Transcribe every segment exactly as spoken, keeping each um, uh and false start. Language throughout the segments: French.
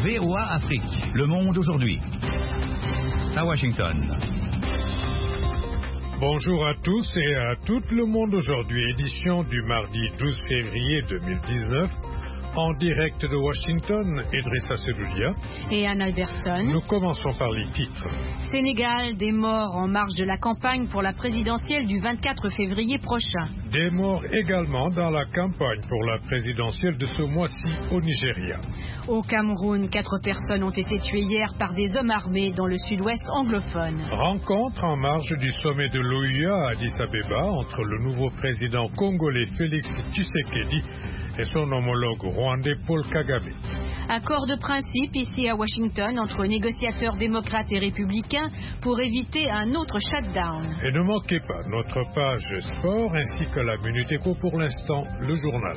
V O A Afrique. Le monde aujourd'hui. À Washington. Bonjour à tous et à tout le monde aujourd'hui, édition du mardi douze février deux mille dix-neuf. En direct de Washington, Idrissa Seloulia et Anne Albertson. Nous commençons par les titres. Sénégal, des morts en marge de la campagne pour la présidentielle du vingt-quatre février prochain. Des morts également dans la campagne pour la présidentielle de ce mois-ci au Nigeria. Au Cameroun, quatre personnes ont été tuées hier par des hommes armés dans le sud-ouest anglophone. Rencontre en marge du sommet de l'O U A à Addis Abeba entre le nouveau président congolais Félix Tshisekedi et son homologue rwandais Paul Kagame. Accord de principe ici à Washington entre négociateurs démocrates et républicains pour éviter un autre shutdown. Et ne manquez pas notre page sport ainsi que la Minute Éco pour l'instant, le journal.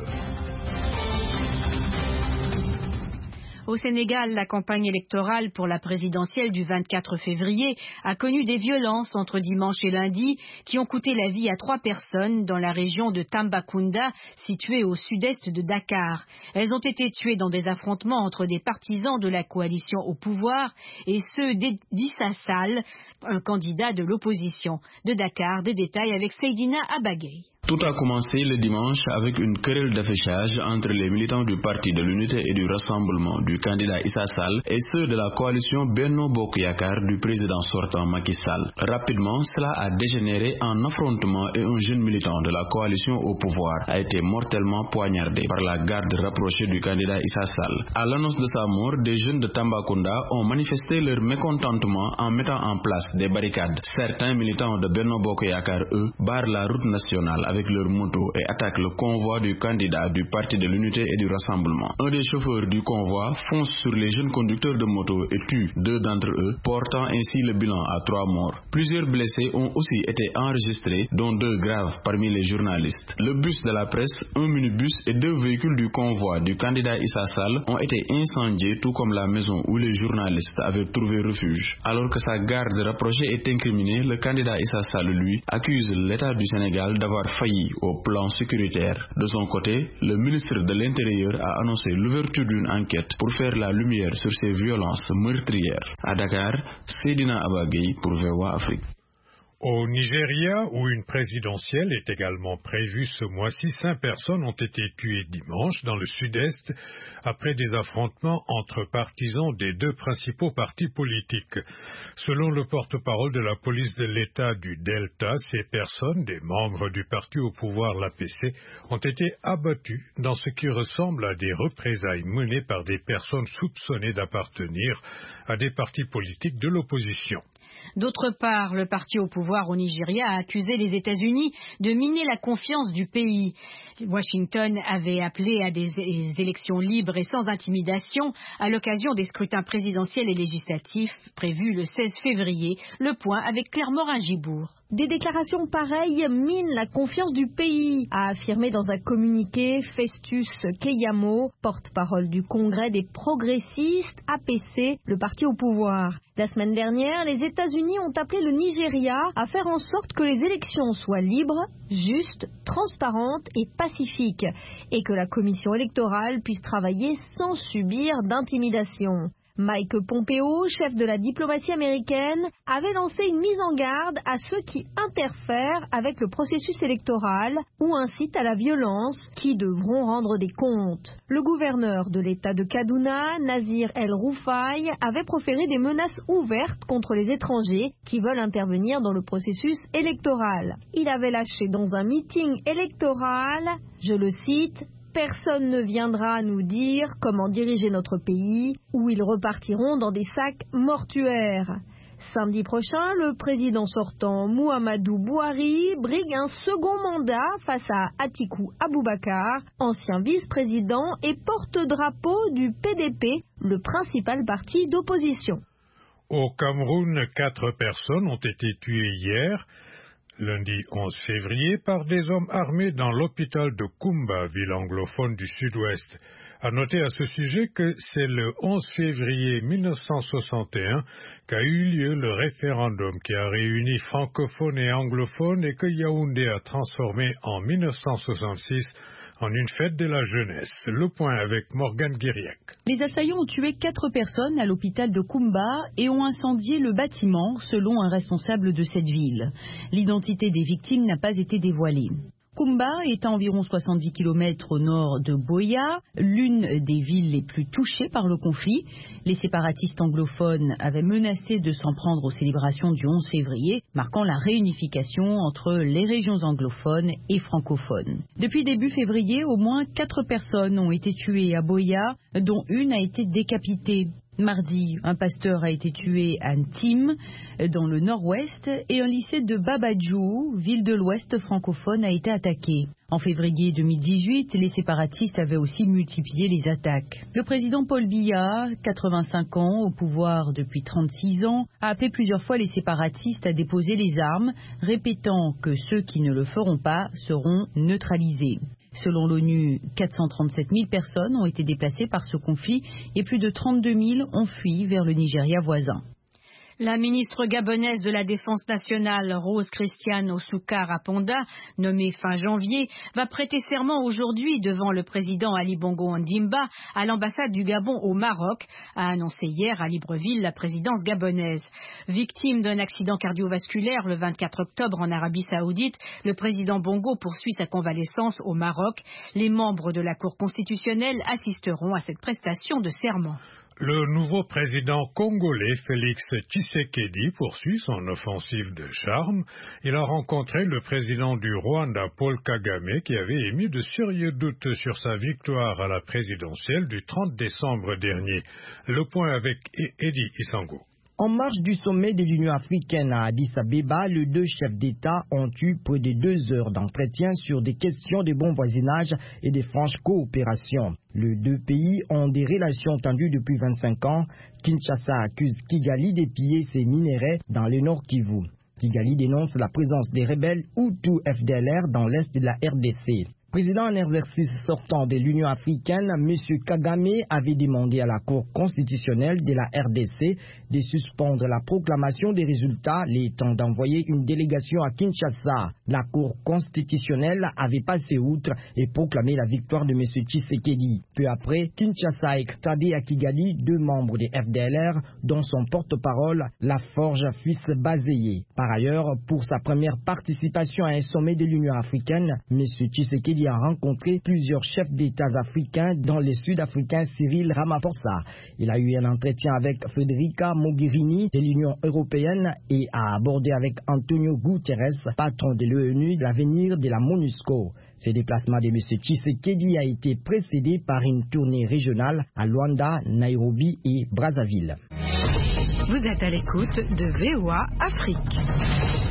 Au Sénégal, la campagne électorale pour la présidentielle du vingt-quatre février a connu des violences entre dimanche et lundi qui ont coûté la vie à trois personnes dans la région de Tambacounda, située au sud-est de Dakar. Elles ont été tuées dans des affrontements entre des partisans de la coalition au pouvoir et ceux d'Issa Sall, un candidat de l'opposition. De Dakar, des détails avec Seydina Abagay. Tout a commencé le dimanche avec une querelle d'affichage entre les militants du Parti de l'Unité et du Rassemblement du candidat Issa Sall et ceux de la coalition Benno Bokk Yakaar du président sortant Macky Sall. Rapidement, cela a dégénéré en affrontement et un jeune militant de la coalition au pouvoir a été mortellement poignardé par la garde rapprochée du candidat Issa Sall. À l'annonce de sa mort, des jeunes de Tambacounda ont manifesté leur mécontentement en mettant en place des barricades. Certains militants de Benno Bokk Yakaar, eux, barrent la route nationale avec leurs motos et attaquent le convoi du candidat du Parti de l'Unité et du Rassemblement. Un des chauffeurs du convoi fonce sur les jeunes conducteurs de moto et tue deux d'entre eux, portant ainsi le bilan à trois morts. Plusieurs blessés ont aussi été enregistrés, dont deux graves parmi les journalistes. Le bus de la presse, un minibus et deux véhicules du convoi du candidat Issa Sall ont été incendiés, tout comme la maison où les journalistes avaient trouvé refuge. Alors que sa garde rapprochée est incriminée, le candidat Issa Sall, lui, accuse l'État du Sénégal d'avoir failli au plan sécuritaire. De son côté, le ministre de l'Intérieur a annoncé l'ouverture d'une enquête pour faire la lumière sur ces violences meurtrières. À Dakar, Seydina Abagay pour V O A Afrique. Au Nigeria, où une présidentielle est également prévue ce mois-ci, cinq personnes ont été tuées dimanche dans le sud-est après des affrontements entre partisans des deux principaux partis politiques. Selon le porte-parole de la police de l'État du Delta, ces personnes, des membres du parti au pouvoir, l'A P C, ont été abattues dans ce qui ressemble à des représailles menées par des personnes soupçonnées d'appartenir à des partis politiques de l'opposition. D'autre part, le parti au pouvoir au Nigeria a accusé les États-Unis de miner la confiance du pays. Washington avait appelé à des élections libres et sans intimidation à l'occasion des scrutins présidentiels et législatifs prévus le seize février. Le point avec Claire Morin-Gibourg. Des déclarations pareilles minent la confiance du pays, a affirmé dans un communiqué Festus Keyamo, porte-parole du Congrès des progressistes A P C, le parti au pouvoir. La semaine dernière, les États-Unis ont appelé le Nigeria à faire en sorte que les élections soient libres, justes, transparentes et pacifiques, et que la commission électorale puisse travailler sans subir d'intimidation. Mike Pompeo, chef de la diplomatie américaine, avait lancé une mise en garde à ceux qui interfèrent avec le processus électoral ou incitent à la violence, qui devront rendre des comptes. Le gouverneur de l'État de Kaduna, Nasir El-Rufai, avait proféré des menaces ouvertes contre les étrangers qui veulent intervenir dans le processus électoral. Il avait lâché dans un meeting électoral, je le cite, « Personne ne viendra nous dire comment diriger notre pays, ou ils repartiront dans des sacs mortuaires. » Samedi prochain, le président sortant Muhammadu Buhari brigue un second mandat face à Atiku Abubakar, ancien vice-président et porte-drapeau du P D P, le principal parti d'opposition. Au Cameroun, quatre personnes ont été tuées hier, lundi onze février, par des hommes armés dans l'hôpital de Kumba, ville anglophone du sud-ouest. À noter à ce sujet que c'est le onze février mille neuf cent soixante et un qu'a eu lieu le référendum qui a réuni francophones et anglophones et que Yaoundé a transformé en mille neuf cent soixante-six en une fête de la jeunesse. Le point avec Morgane Guiriac. Les assaillants ont tué quatre personnes à l'hôpital de Kumba et ont incendié le bâtiment, selon un responsable de cette ville. L'identité des victimes n'a pas été dévoilée. Kumba est à environ soixante-dix kilomètres au nord de Buea, l'une des villes les plus touchées par le conflit. Les séparatistes anglophones avaient menacé de s'en prendre aux célébrations du onze février, marquant la réunification entre les régions anglophones et francophones. Depuis début février, au moins quatre personnes ont été tuées à Buea, dont une a été décapitée. Mardi, un pasteur a été tué à Ntim, dans le nord-ouest, et un lycée de Babadjou, ville de l'ouest francophone, a été attaqué. En février deux mille dix-huit, les séparatistes avaient aussi multiplié les attaques. Le président Paul Biya, quatre-vingt-cinq ans, au pouvoir depuis trente-six ans, a appelé plusieurs fois les séparatistes à déposer les armes, répétant que ceux qui ne le feront pas seront neutralisés. Selon l'ONU, quatre cent trente-sept mille personnes ont été déplacées par ce conflit et plus de trente-deux mille ont fui vers le Nigeria voisin. La ministre gabonaise de la Défense nationale, Rose Christiane Osuka Raponda, nommée fin janvier, va prêter serment aujourd'hui devant le président Ali Bongo Ondimba à l'ambassade du Gabon au Maroc, a annoncé hier à Libreville la présidence gabonaise. Victime d'un accident cardiovasculaire le vingt-quatre octobre en Arabie Saoudite, le président Bongo poursuit sa convalescence au Maroc. Les membres de la Cour constitutionnelle assisteront à cette prestation de serment. Le nouveau président congolais Félix Tshisekedi poursuit son offensive de charme. Il a rencontré le président du Rwanda, Paul Kagame, qui avait émis de sérieux doutes sur sa victoire à la présidentielle du trente décembre dernier. Le point avec Eddie Isango. En marge du sommet de l'Union africaine à Addis Abeba, les deux chefs d'État ont eu près de deux heures d'entretien sur des questions de bon voisinage et de franche coopération. Les deux pays ont des relations tendues depuis vingt-cinq ans. Kinshasa accuse Kigali de piller ses minéraux dans le Nord Kivu. Kigali dénonce la présence des rebelles Hutu F D L R dans l'est de la R D C. Président en exercice sortant de l'Union africaine, M. Kagame avait demandé à la Cour constitutionnelle de la R D C de suspendre la proclamation des résultats, les temps d'envoyer une délégation à Kinshasa. La Cour constitutionnelle avait passé outre et proclamé la victoire de M. Tshisekedi. Peu après, Kinshasa a extradé à Kigali deux membres des F D L R, dont son porte-parole, la Forge Fils Bazeye. Par ailleurs, pour sa première participation à un sommet de l'Union africaine, M. Tshisekedi a rencontré plusieurs chefs d'État africains, dont le Sud-Africain Cyril Ramaphosa. Il a eu un entretien avec Federica Mogherini de l'Union européenne et a abordé avec Antonio Guterres, patron de l'ONU, l'avenir de la MONUSCO. Ce déplacement de M. Tshisekedi a été précédé par une tournée régionale à Luanda, Nairobi et Brazzaville. Vous êtes à l'écoute de V O A Afrique.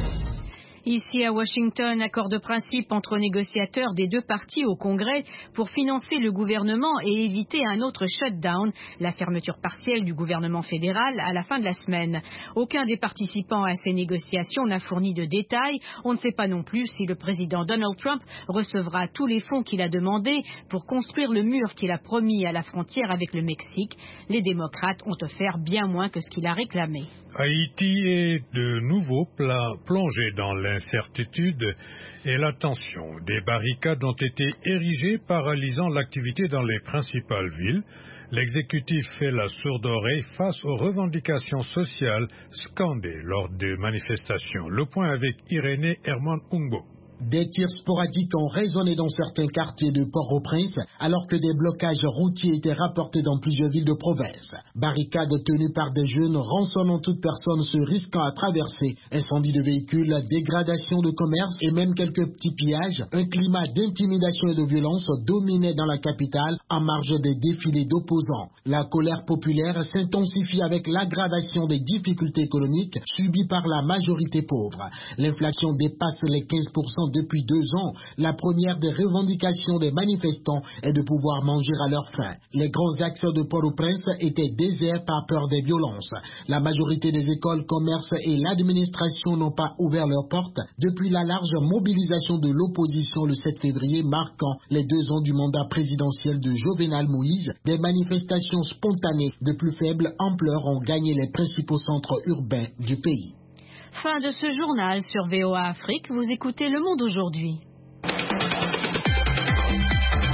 Ici à Washington, accord de principe entre négociateurs des deux partis au Congrès pour financer le gouvernement et éviter un autre shutdown, la fermeture partielle du gouvernement fédéral à la fin de la semaine. Aucun des participants à ces négociations n'a fourni de détails. On ne sait pas non plus si le président Donald Trump recevra tous les fonds qu'il a demandés pour construire le mur qu'il a promis à la frontière avec le Mexique. Les démocrates ont offert bien moins que ce qu'il a réclamé. Haïti est de nouveau plongé dans l'incertitude et la tension. Des barricades ont été érigées, paralysant l'activité dans les principales villes. L'exécutif fait la sourde oreille face aux revendications sociales scandées lors des manifestations. Le point avec Irénée Herman Umbo. Des tirs sporadiques ont résonné dans certains quartiers de Port-au-Prince, alors que des blocages routiers étaient rapportés dans plusieurs villes de province. Barricades tenues par des jeunes rançonnant toute personne se risquant à traverser. Incendie de véhicules, dégradation de commerce et même quelques petits pillages. Un climat d'intimidation et de violence dominait dans la capitale en marge des défilés d'opposants. La colère populaire s'intensifie avec l'aggravation des difficultés économiques subies par la majorité pauvre. L'inflation dépasse les quinze pour cent depuis deux ans. La première des revendications des manifestants est de pouvoir manger à leur faim. Les grands axes de Port-au-Prince étaient déserts par peur des violences. La majorité des écoles, commerces et l'administration n'ont pas ouvert leurs portes depuis la large mobilisation de l'opposition le sept février, marquant les deux ans du mandat présidentiel de Jovenel Moïse. Des manifestations spontanées de plus faible ampleur ont gagné les principaux centres urbains du pays. Fin de ce journal sur V O A Afrique. Vous écoutez Le Monde aujourd'hui.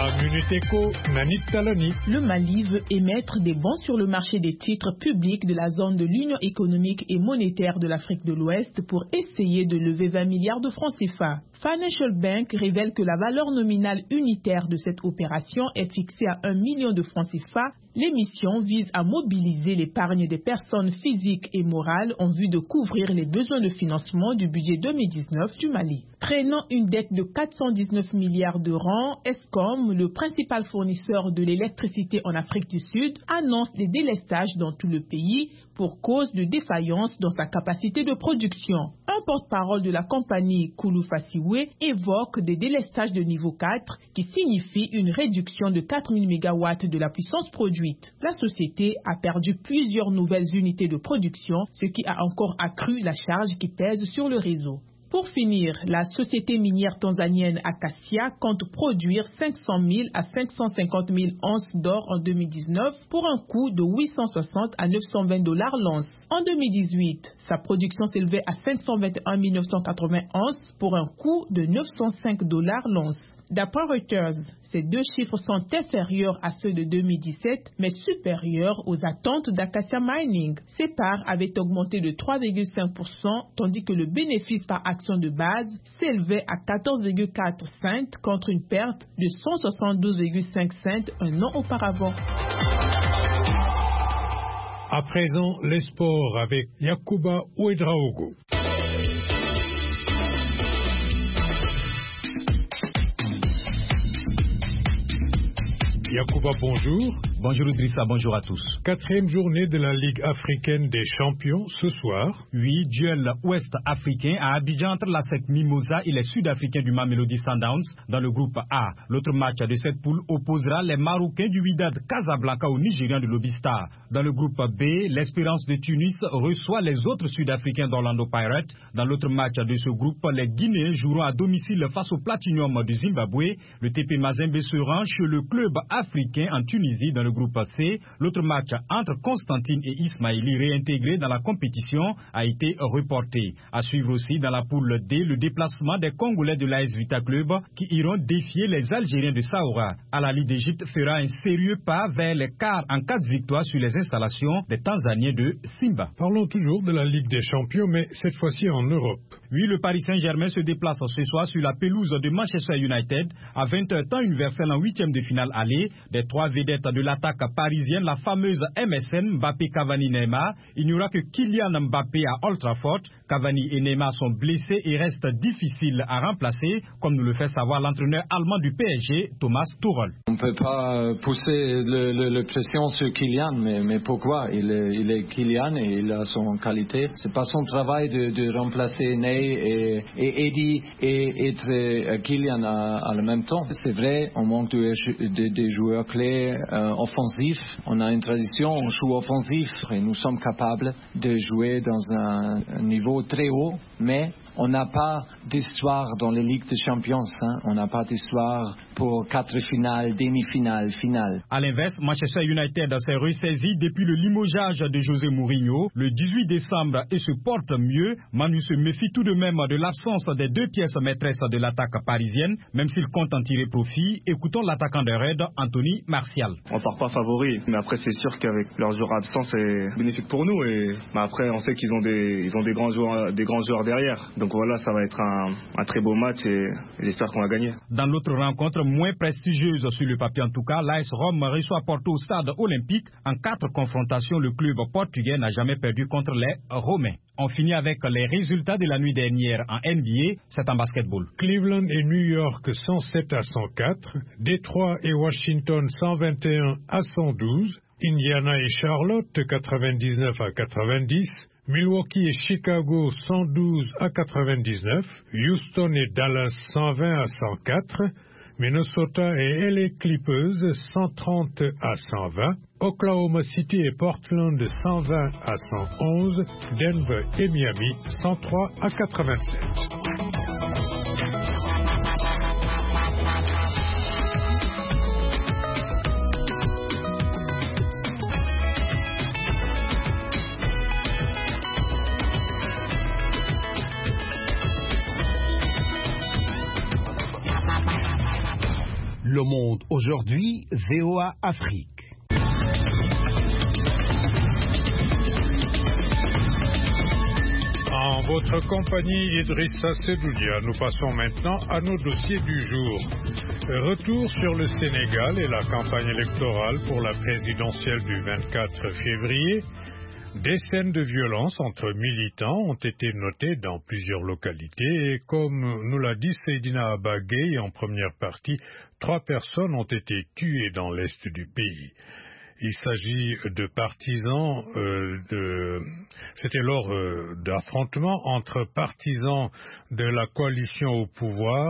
À Muneteco, Nanit Talani. Le Mali veut émettre des bons sur le marché des titres publics de la zone de l'Union économique et monétaire de l'Afrique de l'Ouest pour essayer de lever vingt milliards de francs C F A. Financial Bank révèle que la valeur nominale unitaire de cette opération est fixée à un million de francs C F A. L'émission vise à mobiliser l'épargne des personnes physiques et morales en vue de couvrir les besoins de financement du budget deux mille dix-neuf du Mali. Traînant une dette de quatre cent dix-neuf milliards de rangs, Eskom, le principal fournisseur de l'électricité en Afrique du Sud, annonce des délestages dans tout le pays pour cause de défaillance dans sa capacité de production. Un porte-parole de la compagnie Koulou Fassiwe évoque des délestages de niveau quatre qui signifient une réduction de quatre mille mégawatts de la puissance produite. La société a perdu plusieurs nouvelles unités de production, ce qui a encore accru la charge qui pèse sur le réseau. Pour finir, la société minière tanzanienne Acacia compte produire cinq cent mille à cinq cent cinquante mille onces d'or en deux mille dix-neuf pour un coût de huit cent soixante à neuf cent vingt dollars l'once. En deux mille dix-huit, sa production s'élevait à cinq cent vingt et un mille neuf cent quatre-vingts onces pour un coût de neuf cent cinq dollars l'once. D'après Reuters, ces deux chiffres sont inférieurs à ceux de deux mille dix-sept, mais supérieurs aux attentes d'Acacia Mining. Ses parts avaient augmenté de trois virgule cinq pour cent, tandis que le bénéfice par action de base s'élevait à quatorze virgule quatre cents contre une perte de cent soixante-douze virgule cinq cents un an auparavant. À présent, les sports avec Yacouba Ouedraogo. Yacouba, bonjour. Bonjour Idrissa, bonjour à tous. Quatrième journée de la Ligue africaine des champions ce soir. Oui, duel ouest-africain à Abidjan entre la S E C Mimosa et les Sud-Africains du Mamelodi Sundowns dans le groupe A. L'autre match de cette poule opposera les Marocains du Wydad Casablanca aux Nigérians de l'Obistar. Dans le groupe B, l'Espérance de Tunis reçoit les autres Sud-Africains d'Orlando Pirates. Dans l'autre match de ce groupe, les Guinéens joueront à domicile face au Platinum du Zimbabwe. Le T P Mazembe se rend chez le club africain en Tunisie dans le groupe C. L'autre match entre Constantine et Ismaili réintégrés dans la compétition a été reporté. À suivre aussi dans la poule D, le déplacement des Congolais de l'A S Vita Club qui iront défier les Algériens de Saoura. Al-Ahly d'Égypte fera un sérieux pas vers les quarts en cas de victoire sur les installations des Tanzaniens de Simba. Parlons toujours de la Ligue des champions, mais cette fois-ci en Europe. Oui, le Paris Saint-Germain se déplace ce soir sur la pelouse de Manchester United à vingt heures temps universel en huitième de finale aller. Des trois vedettes de l'attaque parisienne, la fameuse M S N Mbappé, Cavani, Neymar. Il n'y aura que Kylian Mbappé à Old Trafford. Cavani et Neymar sont blessés et restent difficiles à remplacer, comme nous le fait savoir l'entraîneur allemand du P S G, Thomas Tuchel. On ne peut pas pousser le, le, le pression sur Kylian, mais, mais pourquoi? Il est, il est Kylian et il a son qualité. C'est pas son travail de, de remplacer Ney et, et Eddie et être euh, Kylian à, à le même temps. C'est vrai, on manque de, de, de joueurs clés euh, offensifs. On a une tradition, on joue offensif et nous sommes capables de jouer dans un, un niveau très haut, mais on n'a pas d'histoire dans les Ligues des Champions. Hein. On n'a pas d'histoire pour quatre finales, demi-finales, finales. À l'inverse, Manchester United s'est ressaisi depuis le limogeage de José Mourinho le dix-huit décembre et se porte mieux. Manu se méfie tout de même de l'absence des deux pièces maîtresses de l'attaque parisienne, même s'il compte en tirer profit. Écoutons l'attaquant de Red, Anthony Martial. On part pas favori, mais après c'est sûr qu'avec leurs joueurs absents c'est bénéfique pour nous. Et mais après on sait qu'ils ont des, ils ont des grands joueurs, des grands joueurs derrière. Donc voilà, ça va être un, un très beau match et j'espère qu'on va gagner. Dans l'autre rencontre, moins prestigieuse sur le papier en tout cas, l'A S Rome reçoit Porto au stade olympique. En quatre confrontations, le club portugais n'a jamais perdu contre les Romains. On finit avec les résultats de la nuit dernière en N B A, c'est en basketball. Cleveland et New York cent sept à cent quatre, Détroit et Washington cent vingt et un à cent douze, Indiana et Charlotte quatre-vingt-dix-neuf à quatre-vingt-dix, Milwaukee et Chicago cent douze à quatre-vingt-dix-neuf, Houston et Dallas cent vingt à cent quatre, Minnesota et L A Clippers cent trente à cent vingt, Oklahoma City et Portland cent vingt à cent onze, Denver et Miami cent trois à quatre-vingt-sept. Le Monde aujourd'hui, V O A Afrique. En votre compagnie, Idrissa Sedoudia, nous passons maintenant à nos dossiers du jour. Retour sur le Sénégal et la campagne électorale pour la présidentielle du vingt-quatre février. Des scènes de violence entre militants ont été notées dans plusieurs localités et comme nous l'a dit Seydina Abagay en première partie, trois personnes ont été tuées dans l'est du pays. Il s'agit de partisans, euh, de... c'était lors euh, d'affrontements entre partisans de la coalition au pouvoir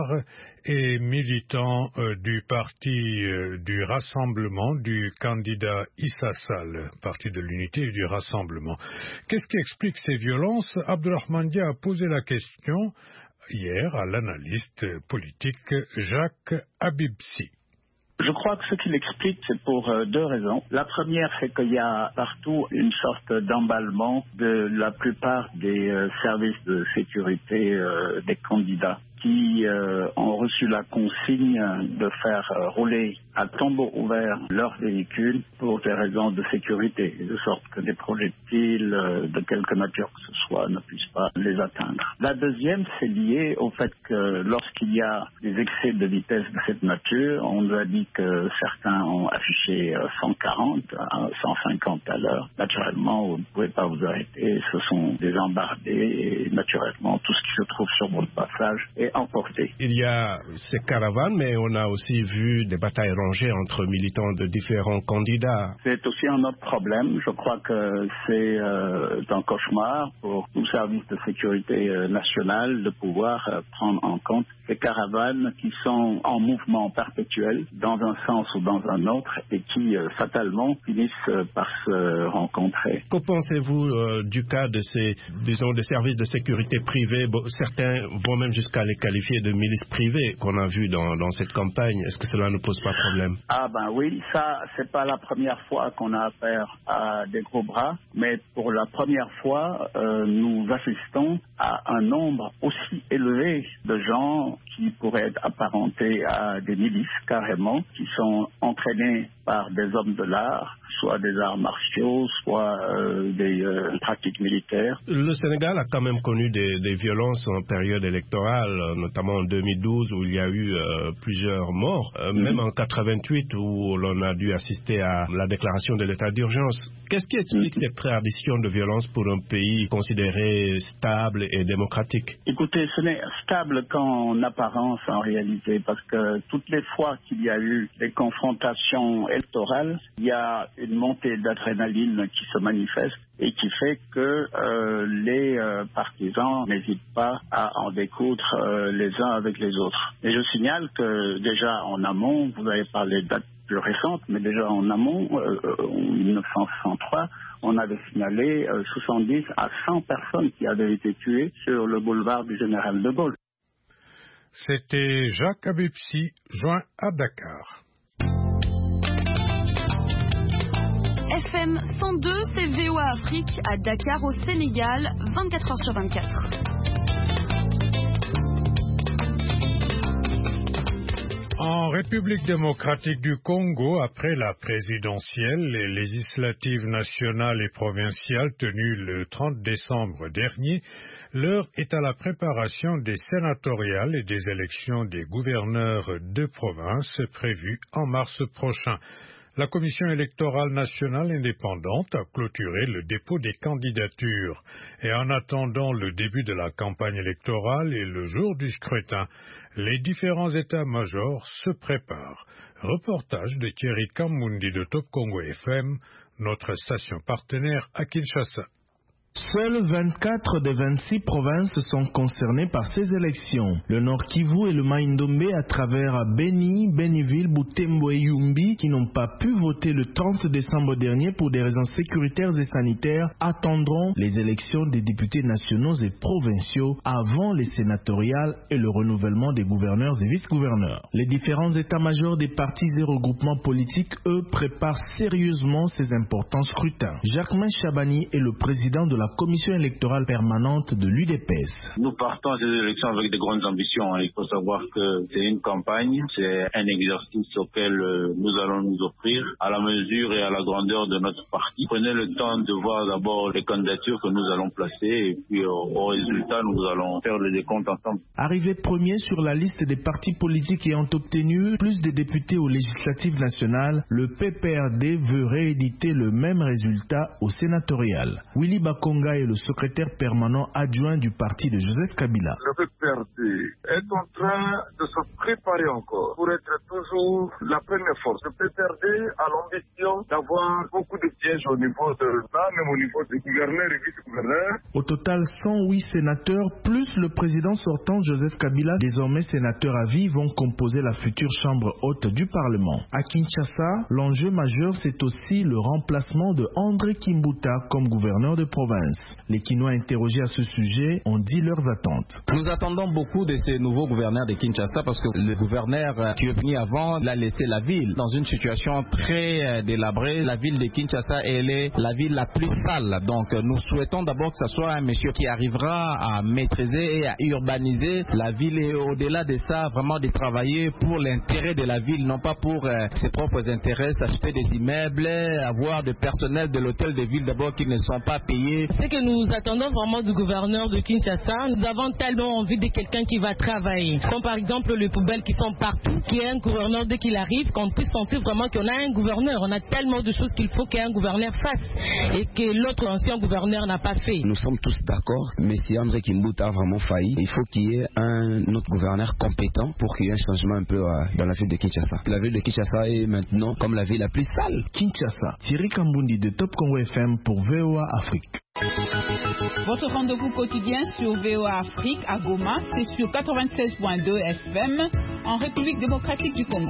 et militants euh, du parti euh, du Rassemblement du candidat Issa Sall, parti de l'unité et du Rassemblement. Qu'est-ce qui explique ces violences? Abdourahmane Dia a posé la question hier à l'analyste politique Jacques Habibsi. Je crois que ce qui l'explique, c'est pour euh, deux raisons. La première, c'est qu'il y a partout une sorte d'emballement de la plupart des euh, services de sécurité euh, des candidats qui euh, ont reçu la consigne de faire euh, rouler à tombeau ouvert leurs véhicules pour des raisons de sécurité, de sorte que des projectiles euh, de quelque nature que ce soit ne puissent pas les atteindre. La deuxième, c'est lié au fait que lorsqu'il y a des excès de vitesse de cette nature, on nous a dit que certains ont affiché cent quarante à cent cinquante à l'heure. Naturellement, vous ne pouvez pas vous arrêter, ce sont des embardés et naturellement, tout ce qui se trouve sur votre passage est emporté. Il y a ces caravanes, mais on a aussi vu des batailles rangées entre militants de différents candidats. C'est aussi un autre problème. Je crois que c'est euh, un cauchemar pour tout service de sécurité euh, nationale de pouvoir euh, prendre en compte ces caravanes qui sont en mouvement perpétuel dans un sens ou dans un autre et qui euh, fatalement finissent euh, par se rencontrer. Que pensez-vous euh, du cas de ces, disons, des services de sécurité privés? Bon, certains vont même jusqu'à les qualifiés de milices privées qu'on a vu dans, dans cette campagne. Est-ce que cela ne pose pas problème? Ah ben oui, ça c'est pas la première fois qu'on a affaire à des gros bras, mais pour la première fois, euh, nous assistons à un nombre aussi élevé de gens qui pourraient être apparentés à des milices carrément, qui sont entraînés par des hommes de l'art, soit des arts martiaux, soit euh, des euh, pratiques militaires. Le Sénégal a quand même connu des, des violences en période électorale, notamment en deux mille douze où il y a eu euh, plusieurs morts, euh, mm-hmm. même en quatre-vingt-huit où l'on a dû assister à la déclaration de l'état d'urgence. Qu'est-ce qui explique mm-hmm. cette tradition de violence pour un pays considéré stable et démocratique? Écoutez, ce n'est stable qu'en apparence en réalité, parce que toutes les fois qu'il y a eu des confrontations électorales, il y a une montée d'adrénaline qui se manifeste et qui fait que euh, les euh, partisans n'hésitent pas à en découdre euh, les uns avec les autres. Et je signale que déjà en amont, vous avez parlé de dates plus récentes, mais déjà en amont, euh, en mille neuf cent soixante-trois, on avait signalé euh, soixante-dix à cent personnes qui avaient été tuées sur le boulevard du Général de Gaulle. C'était Jacques Habibsi, joint à Dakar. F M cent deux, c'est V O A Afrique à Dakar au Sénégal, vingt-quatre heures sur vingt-quatre. En République démocratique du Congo, après la présidentielle et législatives nationales et provinciales tenues le trente décembre dernier, l'heure est à la préparation des sénatoriales et des élections des gouverneurs de province prévues en mars prochain. La Commission électorale nationale indépendante a clôturé le dépôt des candidatures et en attendant le début de la campagne électorale et le jour du scrutin, les différents états-majors se préparent. Reportage de Thierry Kamoundi de Top Congo F M, notre station partenaire à Kinshasa. Seules vingt-quatre des vingt-six provinces sont concernées par ces élections. Le Nord Kivu et le Maïndombe à travers Beni, Beniville, Butembo et Yumbi qui n'ont pas pu voter le trente décembre dernier pour des raisons sécuritaires et sanitaires attendront les élections des députés nationaux et provinciaux avant les sénatoriales et le renouvellement des gouverneurs et vice-gouverneurs. Les différents états-majors des partis et regroupements politiques, eux, préparent sérieusement ces importants scrutins. Jacquemain Chabani est le président de la la commission électorale permanente de l'U D P S. Nous partons à ces élections avec de grandes ambitions. Il faut savoir que c'est une campagne, c'est un exercice auquel nous allons nous offrir à la mesure et à la grandeur de notre parti. Prenez le temps de voir d'abord les candidatures que nous allons placer et puis au, au résultat, nous allons faire le décompte ensemble. Arrivé premier sur la liste des partis politiques ayant obtenu plus de députés aux législatives nationales, le P P R D veut rééditer le même résultat au sénatorial. Willy Bakonga est le secrétaire permanent adjoint du parti de Joseph Kabila. Le P P R D est en train de se préparer encore pour être toujours la première force. Le P P R D a l'ambition d'avoir beaucoup de sièges au niveau de l'État, même au niveau des gouverneurs et vice-gouverneurs. Au total, cent huit sénateurs, plus le président sortant Joseph Kabila, désormais sénateur à vie, vont composer la future chambre haute du Parlement. À Kinshasa, l'enjeu majeur, c'est aussi le remplacement de André Kimbuta comme gouverneur de province. Les Kinois interrogés à ce sujet ont dit leurs attentes. Nous attendons beaucoup de ces nouveaux gouverneurs de Kinshasa parce que le gouverneur qui est venu avant l'a laissé la ville dans une situation très délabrée. La ville de Kinshasa, elle est la ville la plus sale. Donc nous souhaitons d'abord que ce soit un monsieur qui arrivera à maîtriser et à urbaniser la ville et au-delà de ça, vraiment de travailler pour l'intérêt de la ville, non pas pour euh, ses propres intérêts, s'acheter des immeubles, avoir du personnel de l'hôtel de ville d'abord qui ne sont pas payés. C'est que nous attendons vraiment du gouverneur de Kinshasa. Nous avons tellement envie de quelqu'un qui va travailler. Comme par exemple les poubelles qui sont partout, qui est un gouverneur dès qu'il arrive, qu'on puisse sentir vraiment qu'on a un gouverneur. On a tellement de choses qu'il faut qu'un gouverneur fasse et que l'autre ancien gouverneur n'a pas fait. Nous sommes tous d'accord, mais si André Kimbuta a vraiment failli, il faut qu'il y ait un autre gouverneur compétent pour qu'il y ait un changement un peu euh, dans la ville de Kinshasa. La ville de Kinshasa est maintenant comme la ville la plus sale. Kinshasa, Thierry Kambundi de Top Congo F M pour V O A Afrique. Votre rendez-vous quotidien sur V O A Afrique à Goma, c'est sur quatre-vingt-seize point deux F M en République démocratique du Congo.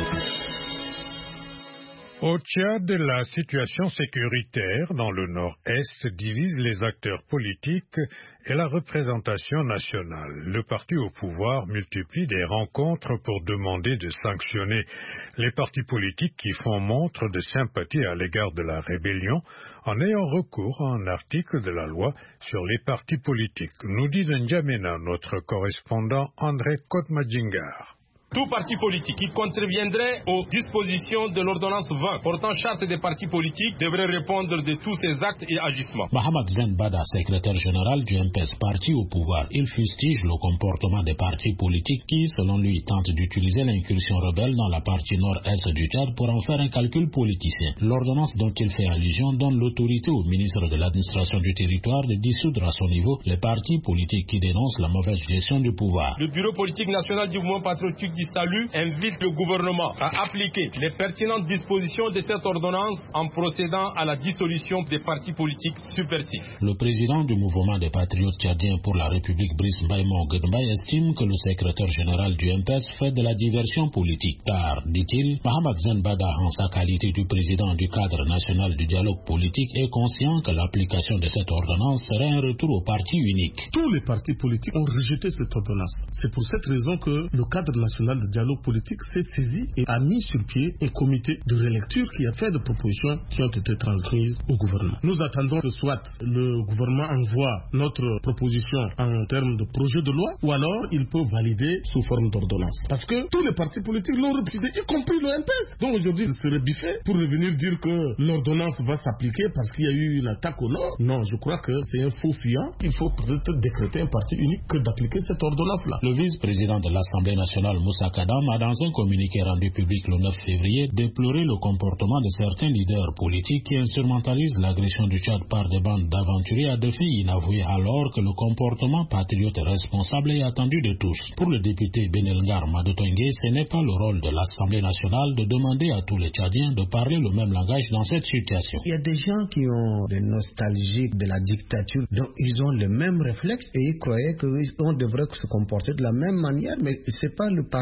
Au Tchad, la situation sécuritaire dans le nord-est divise les acteurs politiques et la représentation nationale. Le parti au pouvoir multiplie des rencontres pour demander de sanctionner les partis politiques qui font montre de sympathie à l'égard de la rébellion en ayant recours à un article de la loi sur les partis politiques. Nous dit N'Djamena, notre correspondant André Kotmadjingar. Tout parti politique qui contreviendrait aux dispositions de l'ordonnance vingt portant charte des partis politiques devrait répondre de tous ses actes et agissements. Mohamed Zen Bada, secrétaire général du M P S, parti au pouvoir, il fustige le comportement des partis politiques qui, selon lui, tentent d'utiliser l'incursion rebelle dans la partie nord-est du Tchad pour en faire un calcul politicien. L'ordonnance dont il fait allusion donne l'autorité au ministre de l'administration du territoire de dissoudre à son niveau les partis politiques qui dénoncent la mauvaise gestion du pouvoir. Le bureau politique national du mouvement patriotique du Salut invite le gouvernement à appliquer les pertinentes dispositions de cette ordonnance en procédant à la dissolution des partis politiques subversifs. Le président du mouvement des patriotes tchadiens pour la République, Brice Mbaïmon Gedmbay, estime que le secrétaire général du M P S fait de la diversion politique. Car, dit-il, Mohamed Zen Bada, en sa qualité du président du cadre national du dialogue politique, est conscient que l'application de cette ordonnance serait un retour au parti unique. Tous les partis politiques ont rejeté cette ordonnance. C'est pour cette raison que le cadre national de dialogue politique s'est saisi et a mis sur pied un comité de relecture qui a fait des propositions qui ont été transmises au gouvernement. Nous attendons que soit le gouvernement envoie notre proposition en termes de projet de loi ou alors il peut valider sous forme d'ordonnance. Parce que tous les partis politiques l'ont refusé, y compris le M P S. Donc aujourd'hui, il serait biffé pour revenir dire que l'ordonnance va s'appliquer parce qu'il y a eu une attaque au nord. Non, je crois que c'est un faux fuyant. Il faut peut-être décréter un parti unique que d'appliquer cette ordonnance-là. Le vice-président de l'Assemblée nationale, Moussa Kadam, a dans un communiqué rendu public le neuf février déploré le comportement de certains leaders politiques qui instrumentalisent l'agression du Tchad par des bandes d'aventuriers à des fins inavouées, alors que le comportement patriote responsable est attendu de tous. Pour le député Benelgar Madotongue, ce n'est pas le rôle de l'Assemblée nationale de demander à tous les Tchadiens de parler le même langage dans cette situation. Il y a des gens qui ont des nostalgiques de la dictature, donc ils ont le même réflexe et ils croyaient qu'on devrait se comporter de la même manière, mais c'est pas le parti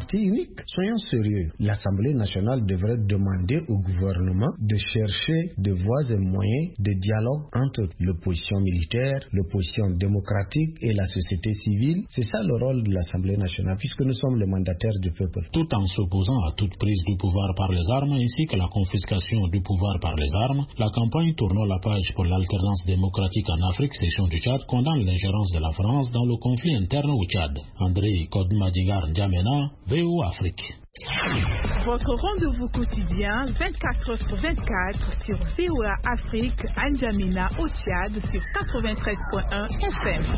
parti unique. Soyons sérieux. L'Assemblée nationale devrait demander au gouvernement de chercher des voies et moyens de dialogue entre l'opposition militaire, l'opposition démocratique et la société civile. C'est ça le rôle de l'Assemblée nationale, puisque nous sommes le mandataire du peuple. Tout en s'opposant à toute prise du pouvoir par les armes ainsi que la confiscation du pouvoir par les armes, la campagne Tournons la page pour l'alternance démocratique en Afrique, section du Tchad, condamne l'ingérence de la France dans le conflit interne au Tchad. André Kodmadingar N'Djamena, V O Afrique. Votre rendez-vous quotidien vingt-quatre heures sur vingt-quatre sur V O A Afrique, N'Djamena au Tchad sur quatre-vingt-treize point un F M.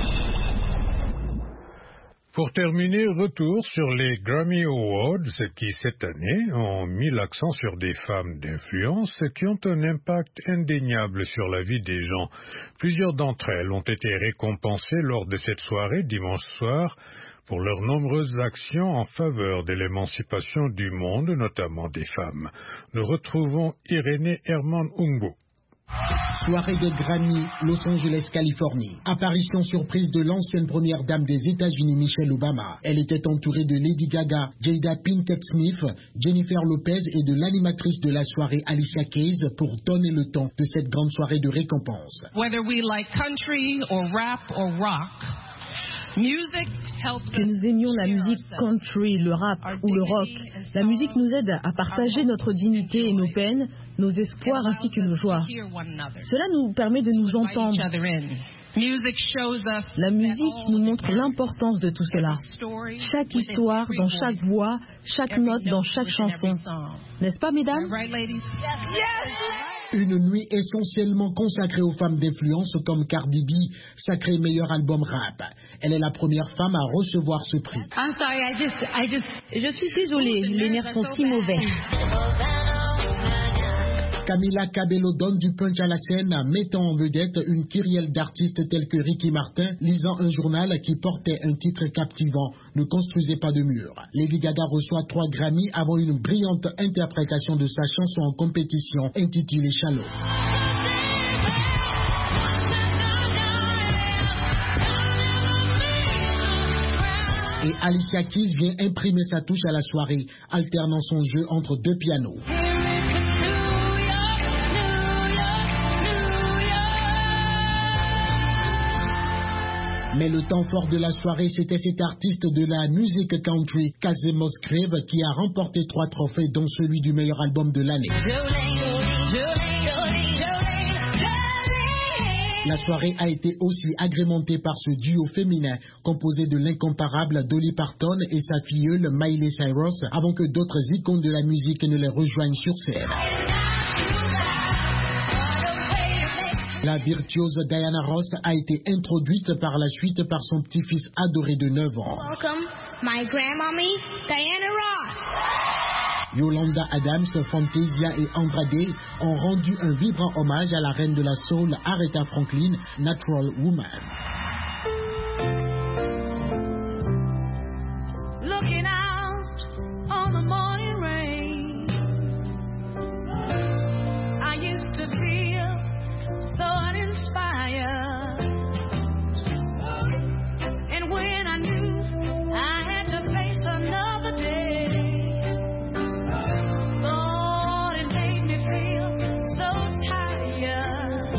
Pour terminer, retour sur les Grammy Awards qui, cette année, ont mis l'accent sur des femmes d'influence qui ont un impact indéniable sur la vie des gens. Plusieurs d'entre elles ont été récompensées lors de cette soirée dimanche soir pour leurs nombreuses actions en faveur de l'émancipation du monde, notamment des femmes. Nous retrouvons Irénée Herman Umbo. Soirée des Grammy, Los Angeles, Californie. Apparition surprise de l'ancienne première dame des États-Unis, Michelle Obama. Elle était entourée de Lady Gaga, Jada Pinkett Smith, Jennifer Lopez et de l'animatrice de la soirée, Alicia Keys, pour donner le temps de cette grande soirée de récompense. Whether we like country or rap or rock, music que nous aimions la musique country, le rap ou le rock, la musique nous aide à partager notre dignité et nos peines, nos espoirs ainsi que nos joies. Cela nous permet de nous entendre. La musique nous montre l'importance de tout cela. Chaque histoire dans chaque voix, chaque note dans chaque chanson. N'est-ce pas, mesdames? Une nuit essentiellement consacrée aux femmes d'influence comme Cardi B, sacrée meilleur album rap. Elle est la première femme à recevoir ce prix. I'm sorry, I just, I just... Je suis désolée, les nerfs sont si mauvais. Camila Cabello donne du punch à la scène, mettant en vedette une kyrielle d'artistes tels que Ricky Martin, lisant un journal qui portait un titre captivant, Ne construisez pas de mur. Lady Gaga reçoit trois Grammy avant une brillante interprétation de sa chanson en compétition intitulée Shallow. Et Alicia Keys vient imprimer sa touche à la soirée, alternant son jeu entre deux pianos. Mais le temps fort de la soirée, c'était cet artiste de la musique country, Kazé Musgrave, qui a remporté trois trophées, dont celui du meilleur album de l'année. La soirée a été aussi agrémentée par ce duo féminin, composé de l'incomparable Dolly Parton et sa filleule Miley Cyrus, avant que d'autres icônes de la musique ne les rejoignent sur scène. La virtuose Diana Ross a été introduite par la suite par son petit-fils adoré de neuf ans. Welcome, my grandmommy, Diana Ross. Yolanda Adams, Fantasia et Andrade ont rendu un vibrant hommage à la reine de la soul, Aretha Franklin, Natural Woman. Looking out on the morning rain, I used to feel so uninspired, and when I knew I had to face another day, Lord, it made me feel so tired.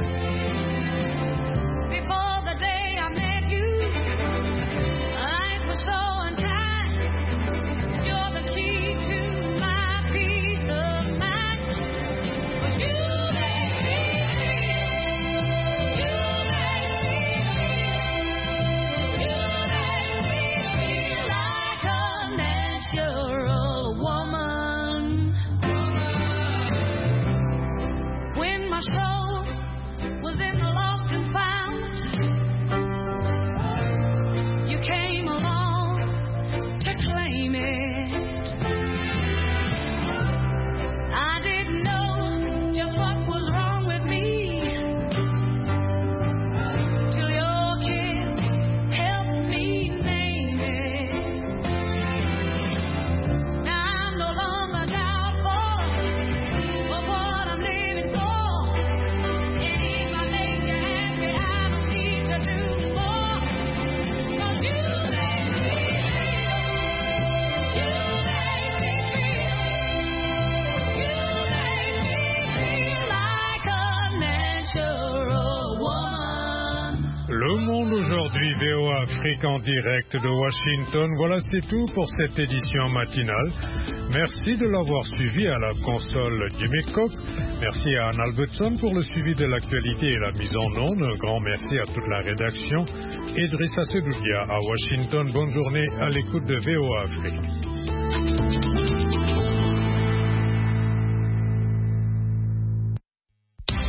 Before the day I met you, life was so unkind. You're the key to my peace of mind, but you soul was in the lost and found. You came along to claim it. I didn't know just what was wrong with me till your kiss helped me name it. Now I'm no longer doubtful of what I'm living for. aujourd'hui V O A Afrique en direct de Washington. Voilà, c'est tout pour cette édition matinale. Merci de l'avoir suivi à la console Jimmy Cook. Merci à Anne Albertson pour le suivi de l'actualité et la mise en onde. Un grand merci à toute la rédaction. Idrissa Sedoudia à Washington. Bonne journée à l'écoute de V O A Afrique.